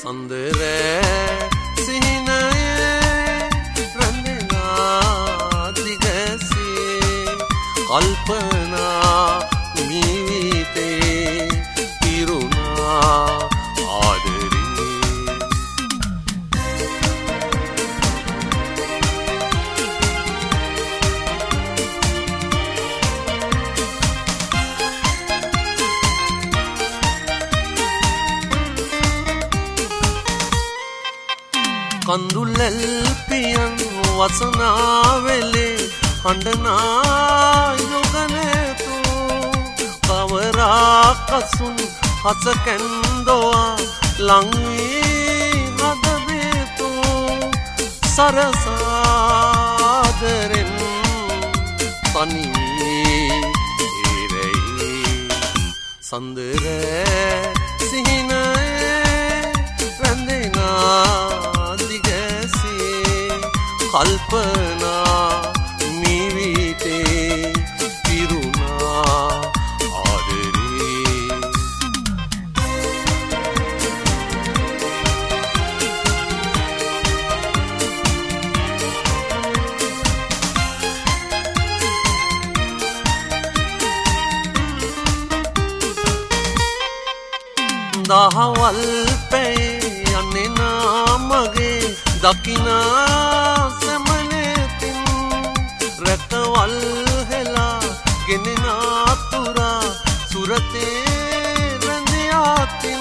සඳරෑ සිහිනයේ රැඳෙනා දිගසේ කල්පනා මිවිතේ පිරුණා ආදරේ කඳුලැල් පියන් වසනාවෙලේ හඬනා යොගනේතු කවරාකසුන් හස කැන්දෝවා ලංවී හදබේතු සරසාදරෙන් තනිවී ඒරෙයි සඳරෑ සිහිනයේ රැඳෙනා කල්පනා මිවිතේ පිරුණා ආදරේ දහවල් පැයේ යන්නේ නාමගේ දකිනා සැමනෙතින් රැකවල් හෙලා ගෙනෙනාතුරා සුරතේ රැඳයාතින්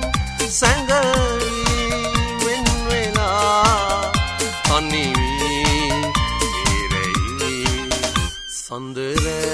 සැඟවී වෙන්වෙලා තනිවී ඒරෙයි සඳරෑ